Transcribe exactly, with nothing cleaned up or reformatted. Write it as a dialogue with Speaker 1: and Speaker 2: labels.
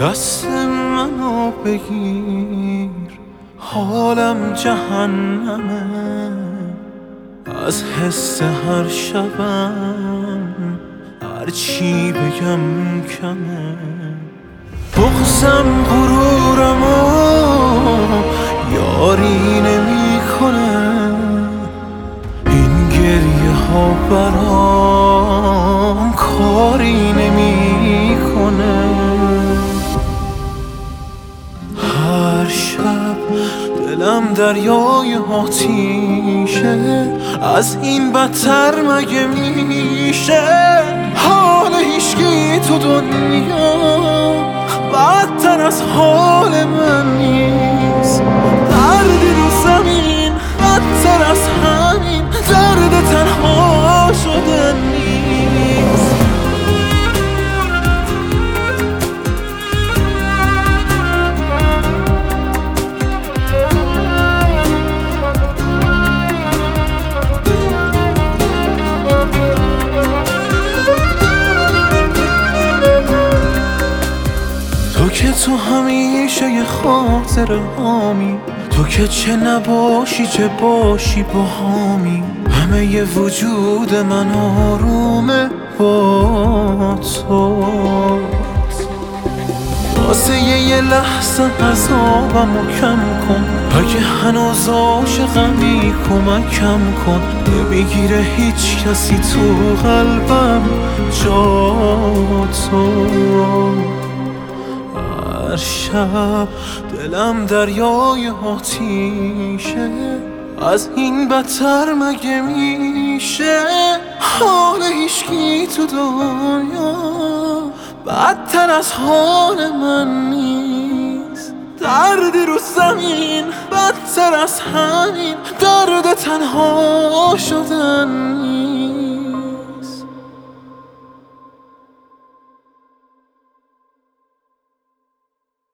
Speaker 1: دست منو بگیر، حالم جهنمه، از حس هر شبم هر چی بگم کمه. بغزم غرورم و یاری نمی کنه، این گریه ها برام کاری نمی کنه. هر شب دلم دریای آتیشه، از این بدتر مگه میشه؟ حال هیچکی تو دنیا بدتر از حال من نیست. دردی رو زمین بدتر از همین درد تنها شدن نیست. تو که تو همیشه یه خاطر هامی، تو که چه نباشی چه باشی با هامی. همه ی وجود من آرومه با تو، واسه یه لحظه عذابمو کم کن. اگه هنوز عاشقمی کمکم کن، نمیگیره هیچ کسی تو قلبم جا تو. هر شب دلم دریای آتیشه، از این بدتر مگه میشه؟ حال هیچکی تو دنیا بدتر از حال من نیست. دردی رو زمین بدتر از همین درد تنها شدن نیست.